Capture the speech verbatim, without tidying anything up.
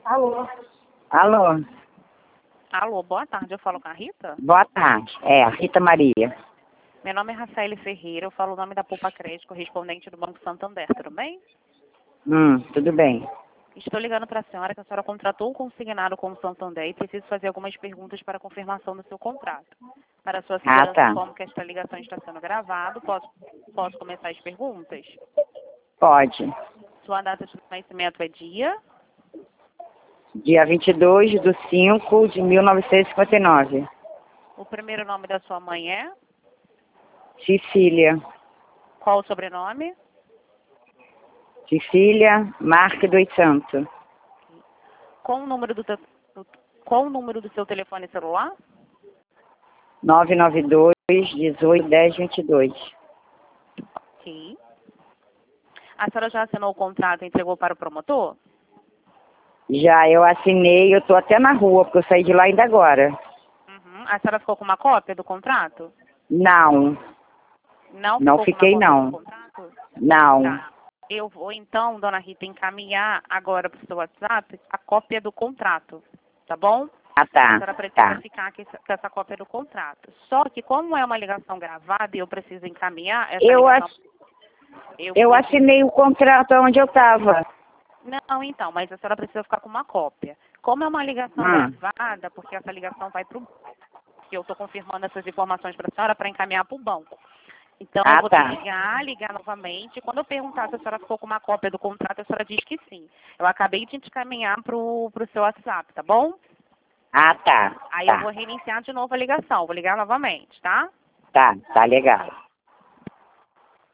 Alô? Alô? Alô, boa tarde, eu falo com a Rita? Boa tarde. É, a Rita Maria. Meu nome é Rafaele Ferreira, eu falo o nome da Poupa Crédito, correspondente do Banco Santander, tudo bem? Hum, tudo bem. Estou ligando para a senhora que a senhora contratou um consignado com o Santander e preciso fazer algumas perguntas para confirmação do seu contrato. Para sua Ah, segurança, tá. informo que esta ligação está sendo gravada. Posso, posso começar as perguntas? Pode. Sua data de nascimento é dia? Dia vinte e dois de cinco de mil novecentos e cinquenta e nove. O primeiro nome da sua mãe é? Cecília. Qual o sobrenome? Cecília Marques dos Santos. Qual o número do, teu- qual o número do seu telefone celular? nove nove dois, dezoito, dez, vinte e dois. Ok. A senhora já assinou o contrato e entregou para o promotor? Já eu assinei, eu tô até na rua, porque eu saí de lá ainda agora. Uhum. A senhora ficou com uma cópia do contrato? Não, Não não ficou com uma fiquei cópia do não. contrato? Não. Tá. Eu vou então, dona Rita, encaminhar agora para o seu WhatsApp a cópia do contrato, tá bom? Ah, A tá. senhora precisa Tá. ficar com essa, com essa cópia do contrato. Só que como é uma ligação gravada e eu preciso encaminhar essa Eu, ligação, ass... eu eu preciso... assinei o contrato onde eu estava. Não, então, mas a senhora precisa ficar com uma cópia. Como é uma ligação Hum. gravada, porque essa ligação vai para o que eu estou confirmando essas informações para a senhora para encaminhar para o banco. Então, eu Ah, vou tá. ligar, ligar novamente. Quando eu perguntar se a senhora ficou com uma cópia do contrato, a senhora diz que sim. Eu acabei de te encaminhar para o seu WhatsApp, tá bom? Ah, tá. Aí eu Tá. vou reiniciar de novo a ligação. Vou ligar novamente, tá? Tá, tá legal.